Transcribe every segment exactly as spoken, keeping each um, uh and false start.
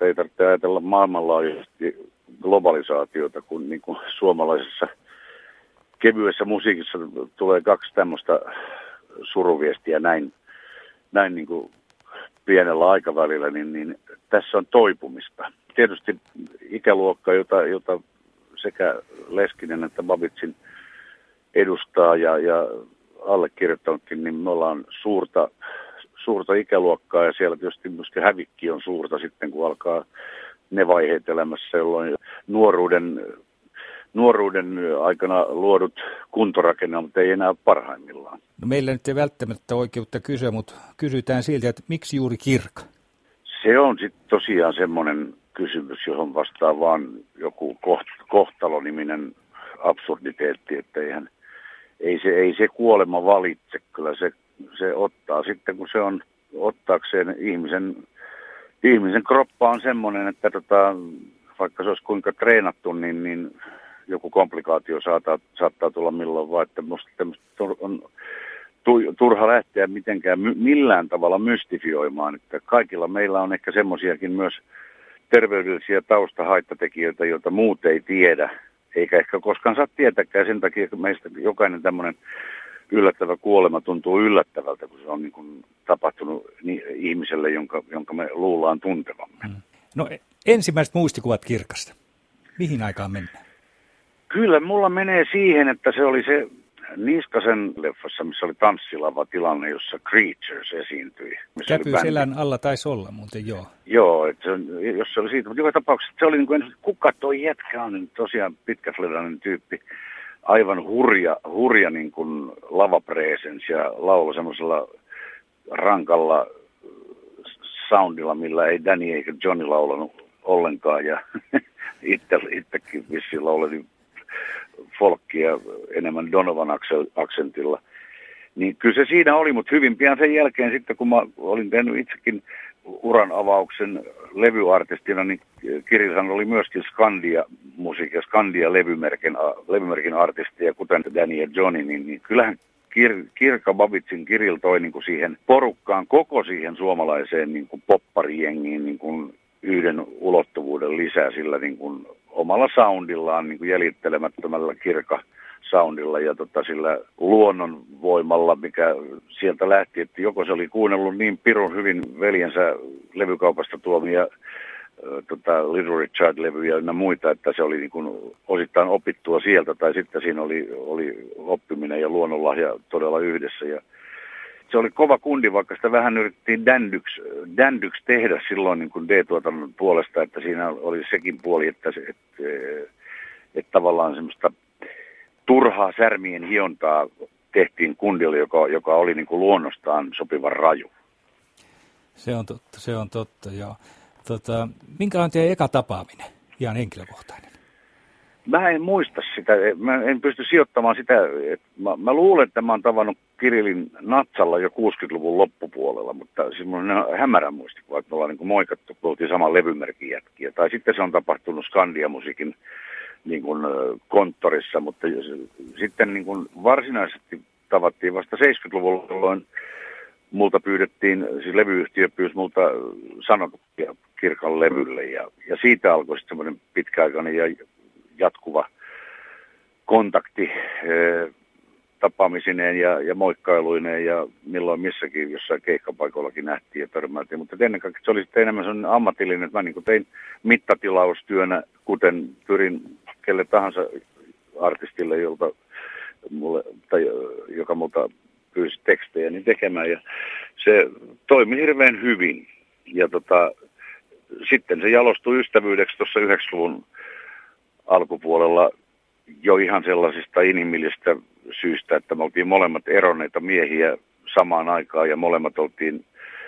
että ei tarvitse ajatella maailmanlaajuisesti globalisaatiota, kun niin kuin suomalaisessa kevyessä musiikissa tulee kaksi tämmöistä suruviestiä näin, näin niin kuin pienellä aikavälillä, niin, niin tässä on toipumista. Tietysti ikäluokka, jota, jota sekä Leskinen että Babitsin edustaa ja, ja allekirjoittanutkin, niin me ollaan suurta, suurta ikäluokkaa ja siellä tietysti myöskin hävikki on suurta sitten, kun alkaa ne vaiheet elämässä, jolloin nuoruuden, nuoruuden aikana luodut kuntorakennelmat ei enää ole parhaimmillaan. No meillä nyt ei välttämättä oikeutta kysyä, mutta kysytään siltä, että miksi juuri Kirkka? Se on sitten tosiaan semmoinen kysymys, johon vastaa vaan joku kohtaloniminen absurditeetti, että eihän, ei, se, ei se kuolema valitse, kyllä se, se ottaa sitten, kun se on ottaakseen ihmisen, ihmisen kroppa on semmoinen, että tota, vaikka se olisi kuinka treenattu, niin, niin joku komplikaatio saattaa, saattaa tulla milloin vaan, että musta on turha lähteä mitenkään millään tavalla mystifioimaan, että kaikilla meillä on ehkä semmoisiakin myös terveydellisiä taustahaittatekijöitä, joita muut ei tiedä, eikä ehkä koskaan saa tietääkään. Sen takia meistä jokainen tämmöinen yllättävä kuolema tuntuu yllättävältä, kun se on niin kuin tapahtunut niin ihmiselle, jonka, jonka me luullaan tuntevamme. Hmm. No ensimmäiset muistikuvat Kirkasta. Mihin aikaan mennään? Kyllä mulla menee siihen, että se oli se Niskasen leffassa, missä oli tanssilava tilanne, jossa Creatures esiintyi. Käpy selän alla taisi olla muuten, joo. Joo, että se, jos se oli siitä, mutta joka tapauksessa se oli niin kuin, kuka toi jätkä on, niin tosiaan pitkäfledainen tyyppi, aivan hurja, hurja niin kuin lavapresens ja laulu semmoisella rankalla soundilla, millä ei Danny eikä Johnny laulanut ollenkaan ja itse, itsekin vissiin laulin folkkia enemmän Donovan-aksentilla. Niin kyllä se siinä oli, mutta hyvin pian sen jälkeen sitten, kun mä olin tehnyt itsekin uran avauksen levyartistina, niin Kirillhan oli myöskin Skandia-musiikki ja Skandia-levymerkin levymerkin artisteja, kuten Danny ja Johnny, niin, niin kyllähän Kir- Kirka Babitsin Kirill toi niin kuin siihen porukkaan, koko siihen suomalaiseen niin kuin popparijengiin niin kuin yhden ulottuvuuden lisää sillä niin kuin omalla soundillaan, niin kuin jäljittelemättömällä Kirka-soundilla ja tota, sillä luonnonvoimalla, mikä sieltä lähti, että joko se oli kuunnellut niin pirun hyvin veljensä levykaupasta tuomia äh, tota, Little Richard-levyjä ja muita, että se oli niin kuin osittain opittua sieltä, tai sitten siinä oli, oli oppiminen ja luonnonlahja todella yhdessä. Ja se oli kova kundi, vaikka sitä vähän yritettiin dändyksi, dändyksi tehdä silloin niin kuin D-tuotannon puolesta, että siinä oli sekin puoli, että, että, että, että tavallaan semmoista turhaa särmien hiontaa tehtiin kundille, joka, joka oli niin kuin luonnostaan sopivan raju. Se on totta, se on totta, joo. Tota, minkälainen teidän eka tapaaminen, ihan henkilökohtainen? Mä en muista sitä, mä en pysty sijoittamaan sitä, että mä, mä luulen, että mä oon tavannut Kirillin Natsalla jo kuusikymmentäluvun loppupuolella, mutta siis mulla on hämärä muistikuva, että me ollaan niin kuin moikattu, kun oltiin saman levymerkin jätkiä. Tai sitten se on tapahtunut Skandia-musiikin niin kuin konttorissa, mutta sitten niin kuin varsinaisesti tavattiin vasta seitsemänkymmentäluvulla, jolloin multa pyydettiin, siis levyyhtiö pyysi multa sanotuksia Kirkan levylle ja, ja siitä alkoi sitten semmoinen pitkäaikainen ja jatkuva kontakti e, tapaamisineen ja, ja moikkailuineen ja milloin missäkin jossain keikkapaikoillakin nähtiin ja törmäiltiin. Mutta ennen kaikkea se oli sitten enemmän sellainen ammatillinen, että mä niin kuin tein mittatilaustyönä, kuten pyrin kelle tahansa artistille, jolta mulle, tai joka multa pyysi tekstejä, niin tekemään. Ja se toimi hirveän hyvin. Ja tota, sitten se jalostui ystävyydeksi tuossa yhdeksänkymmentäluvun alkupuolella jo ihan sellaisista inhimillisistä syistä, että me oltiin molemmat eronneita miehiä samaan aikaan ja molemmat oltiin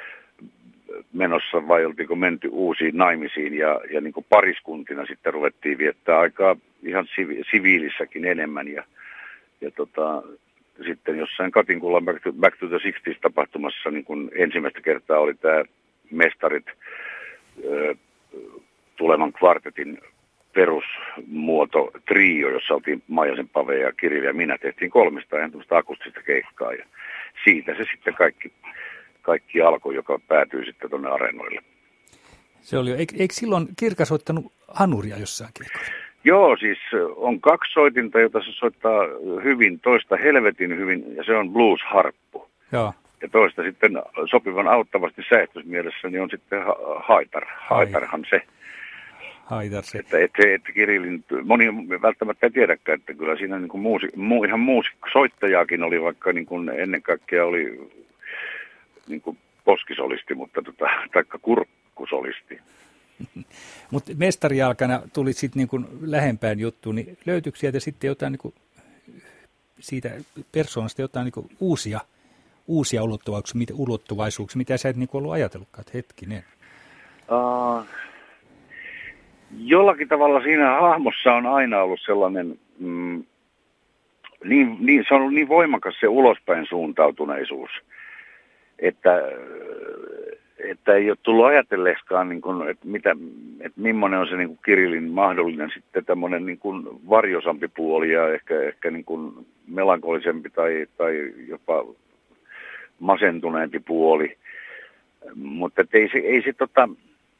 menossa vai oltiinko menty uusiin naimisiin ja, ja niin kuin pariskuntina sitten ruvettiin viettää aikaa ihan sivi- siviilissäkin enemmän ja, ja tota, sitten jossain Katinkullan Back to, Back to the sixties tapahtumassa niin kuin ensimmäistä kertaa oli tämä Mestarit ö, tulevan kvartetin perusmuoto trio, jossa oltiin Maijasen Pave ja Kirill ja minä, tehtiin kolmesta ihan tuosta akustista keikkaa ja siitä se sitten kaikki, kaikki alkoi, joka päätyi sitten tuonne areenoille. Se oli, eikö, eikö silloin Kirka soittanut hanuria jossain keikolla? Joo, siis on kaksi soitinta, jota se soittaa hyvin, toista helvetin hyvin, ja se on blues-harppu. Joo. Ja toista sitten sopivan auttavasti säestysmielessä, niin on sitten haitar. Haitarhan se. Haitar se. Että, että, että Kirillin, moni välttämättä ei tiedäkään, että kyllä siinä niin kuin muusi, muu, ihan muusikko, soittajaakin oli, vaikka niin kuin ennen kaikkea oli niin kuin poskisolisti, mutta tota, taikka kurkkusolisti. Mutta mestarijalkana tuli sitten niin kuin lähempään juttuun, niin löytyykö sieltä sitten jotain niin kuin siitä persoonasta jotain niin kuin uusia, uusia ulottuvaisuuksia, mitä, ulottuvaisuuksia, mitä sä et niin kuin ollut ajatellutkaan, että hetkinen? Uh, jollakin tavalla siinä hahmossa on aina ollut sellainen, mm, niin, niin, se on ollut niin voimakas se ulospäin suuntautuneisuus, että että ei ole tullut ajatelleeksikaan, niin kuin, että, mitä, että millainen on se niin kuin Kirillin mahdollinen sitten tämmöinen niin kuin varjosampi puoli ja ehkä, ehkä niin kuin melankolisempi tai, tai jopa masentuneempi puoli. Mutta ei se, ei se, tota,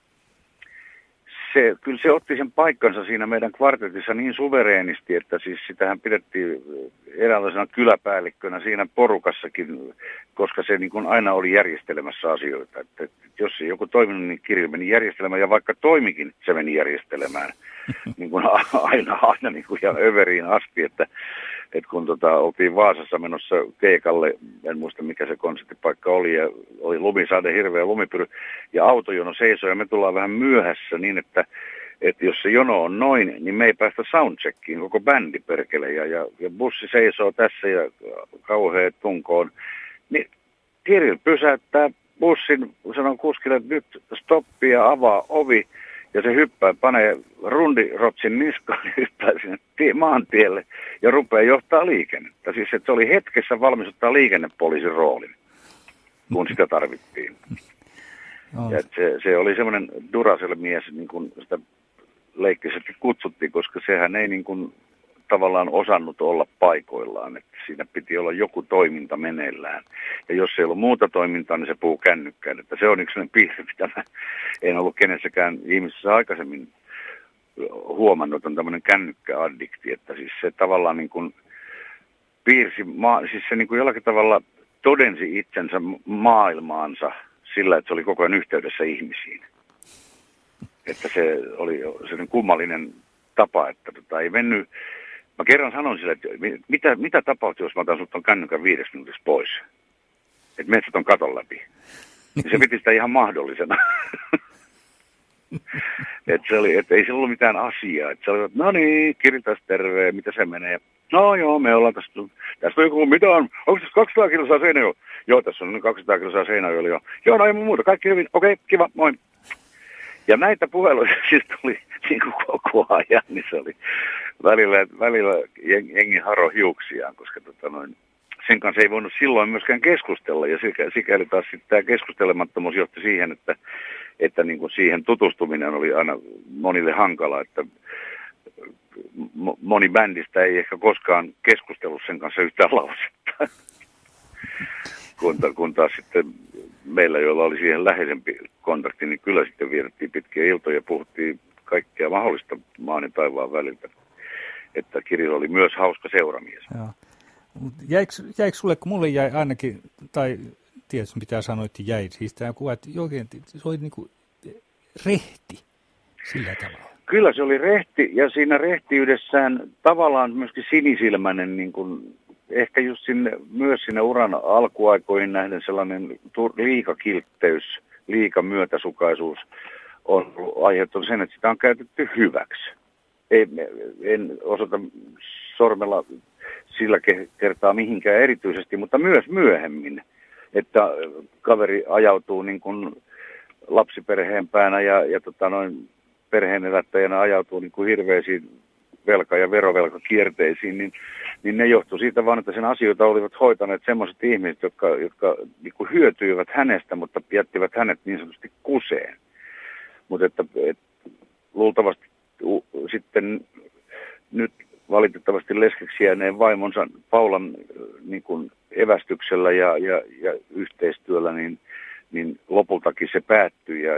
se, kyllä se otti sen paikkansa siinä meidän kvartetissa niin suvereenisti, että siis sitähän pidettiin eräänlaisena kyläpäällikkönä siinä porukassakin, koska se niin kuin aina oli järjestelemässä asioita. Että, että jos ei joku toiminut, niin Kirill meni järjestelemään, ja vaikka toimikin, se meni järjestelemään niin kuin aina, aina niin kuin ihan överiin asti, että, että kun tota, oltiin Vaasassa menossa keikalle, en muista mikä se konserttipaikka oli, ja oli lumisade, hirveä lumipyry, ja autojono seisoi, ja me tullaan vähän myöhässä niin, että että jos se jono on noin, niin me ei päästä soundcheckiin, koko bändi perkele, ja, ja, ja bussi seisoo tässä ja kauheat tunkoon, niin Kirill pysäyttää bussin, sanoo kuskille, että nyt stoppi ja avaa ovi, ja se hyppää, panee rundirotsin niskaan, ja hyppää sinne tie, maantielle, ja rupeaa johtaa liikennettä. Siis että se oli hetkessä valmis ottaa liikennepoliisin roolin, kun sitä tarvittiin. No. Ja se, se oli semmoinen Duracell-mies, niin kuin sitä leikkisesti kutsuttiin, koska sehän ei niin kuin tavallaan osannut olla paikoillaan, että siinä piti olla joku toiminta meneillään. Ja jos ei ollut muuta toimintaa, niin se puhuu kännykkään. Että se on yksi sellainen piirre, mitä mä en ollut kenessäkään ihmisessä aikaisemmin huomannut, on tämmöinen kännykkäaddikti, että siis se tavallaan niin kuin piirsi, maa, siis se niin kuin jollakin tavalla todensi itsensä maailmaansa sillä, että se oli koko ajan yhteydessä ihmisiin. Että se oli sellainen kummallinen tapa, että tota, ei mennyt. Mä kerran sanoin sille, että mitä, mitä tapahtuu, jos mä otan sut ton kännykän viideksi minuutiksi pois? Että metsät on katon läpi. Ja se piti sitä ihan mahdollisena. Että se oli, että ei se ollut mitään asiaa. Että se oli, että no niin, Kiriltäs terve, mitä se menee? No joo, me ollaan tässä, tässä on joku, mitä on, onko tässä kaksisataa kilsaa Seinäjoella? Joo, tässä on kaksisataa kilsaa Seinäjoella jo. Joo, no ei muuta, kaikki hyvin, okei, kiva, moi. Ja näitä puheluja siis tuli niin kuin koko ajan, niin se oli välillä, välillä jengi haro hiuksiaan, koska tota noin, sen kanssa ei voinut silloin myöskään keskustella, ja sikäli taas sitten tämä keskustelemattomuus johti siihen, että, että niin kuin siihen tutustuminen oli aina monille hankala, että moni bändistä ei ehkä koskaan keskustellut sen kanssa yhtään lausetta, kun, kun taas sitten meillä, joilla oli siihen läheisempi kontakti, niin kyllä sitten vietettiin pitkiä iltoja ja puhuttiin kaikkea mahdollista maan ja taivaan väliltä. Että Kirill oli myös hauska seuramies. Joo. Jäikö, jäikö sulle, kun mulle jäi ainakin, tai tietysti mitä sanoit, jäi, siis tämä kuva, että oikein, se oli niin kuin rehti sillä tavalla. Kyllä se oli rehti, ja siinä rehtiydessään tavallaan myöskin sinisilmäinen, niin kuin, ehkä just sinne, myös sinne uran alkuaikoihin nähden sellainen liikakiltteys, liikamyötäsukaisuus on aiheuttanut sen, että sitä on käytetty hyväksi. Ei, en osoita sormella sillä kertaa mihinkään erityisesti, mutta myös myöhemmin, että kaveri ajautuu niin kuin lapsiperheen päänä ja, ja tota noin, perheenelättäjänä ajautuu niin kuin hirveisiin velka- ja verovelkakierteisiin, niin, niin ne johtui siitä vaan, että sen asioita olivat hoitaneet sellaiset ihmiset, jotka, jotka niin kuin hyötyivät hänestä, mutta jättivät hänet niin sanotusti kuseen. Mutta että, että luultavasti u, sitten nyt valitettavasti leskeksi jääneen vaimonsa Paulan niin kuin evästyksellä ja, ja, ja yhteistyöllä, niin, niin lopultakin se päättyi ja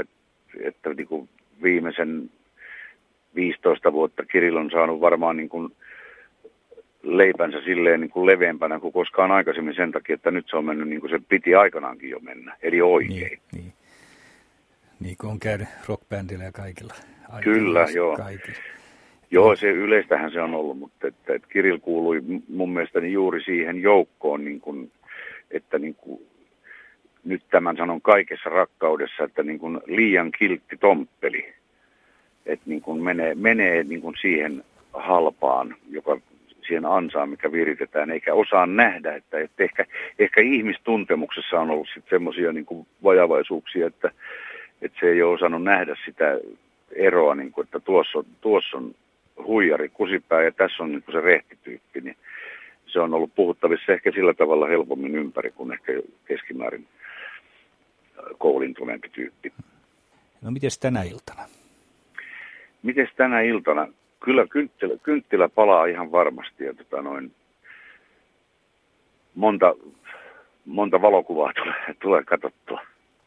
että niin kuin viimeisen viisitoista vuotta Kirill on saanut varmaan niin kuin leipänsä silleen niin kuin leveämpänä kuin koskaan aikaisemmin sen takia, että nyt se on mennyt niin kuin se piti aikanaankin jo mennä, eli oikein. Niin, niin. niin kuin on käynyt rockbändillä ja kaikilla. Kyllä, joo. Kaikilla. Joo, se yleistähän se on ollut, mutta että, että Kirill kuului mun mielestäni juuri siihen joukkoon, niin kuin, että niin kuin, nyt tämän sanon kaikessa rakkaudessa, että niin kuin liian kiltti tomppeli, että niin kuin menee, menee niin kuin siihen halpaan, joka siihen ansaan, mikä viritetään, eikä osaa nähdä, että, että ehkä, ehkä ihmistuntemuksessa on ollut sitten semmoisia niin kuin vajavaisuuksia, että, että se ei ole osannut nähdä sitä eroa, niin kuin, että tuossa on, tuossa on huijari kusipää ja tässä on niin kuin se rehtityyppi, niin se on ollut puhuttavissa ehkä sillä tavalla helpommin ympäri kuin ehkä keskimäärin koulintuneempi tyyppi. No mites tänä iltana? Mites tänä iltana? Kyllä kynttilä, kynttilä palaa ihan varmasti ja tota noin, monta, monta valokuvaa tulee, tulee katsottua.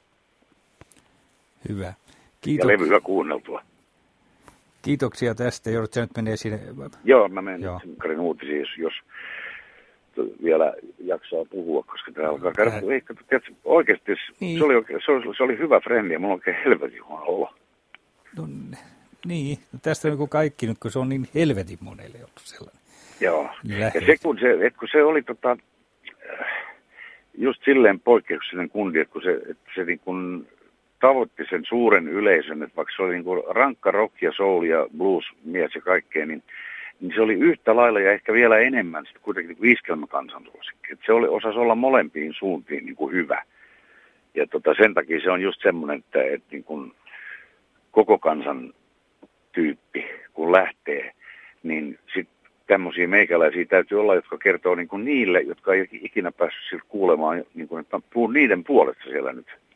Hyvä. Kiitos. Ja levyä kuunneltua. Kiitoksia tästä. Joudut sä nyt menee sinne? Joo, mä menen Sinkarin uutisiin, jos, jos vielä jaksaa puhua, koska tää alkaa käydä. Ei, tiedätkö, oikeasti niin. se, oli, se, oli, se oli hyvä frendi ja mulla on oikein helvetin huono olo. No, niin, no tästä niin kuin kaikki nyt, kun se on niin helvetin monelle ollut sellainen. Joo, Lähet. ja se kun se, että kun se oli tota, just silleen poikkeuksellinen kundi, että kun se, että se niin kuin tavoitti sen suuren yleisön, että vaikka se oli niin kuin rankka rock ja soul ja blues mies ja kaikkea, niin, niin se oli yhtä lailla ja ehkä vielä enemmän sitten kuitenkin niin iskelmäkansansuosikki. Että se oli, osasi olla molempiin suuntiin niin kuin hyvä. Ja tota, sen takia se on just semmoinen, että, että niin kuin koko kansan tyyppi, kun lähtee, niin sitten tämmöisiä meikäläisiä täytyy olla, jotka kertoo niin kuin niille, jotka ei ikinä päässyt siltä kuulemaan, niin kuin, että puhun niiden puolesta siellä nyt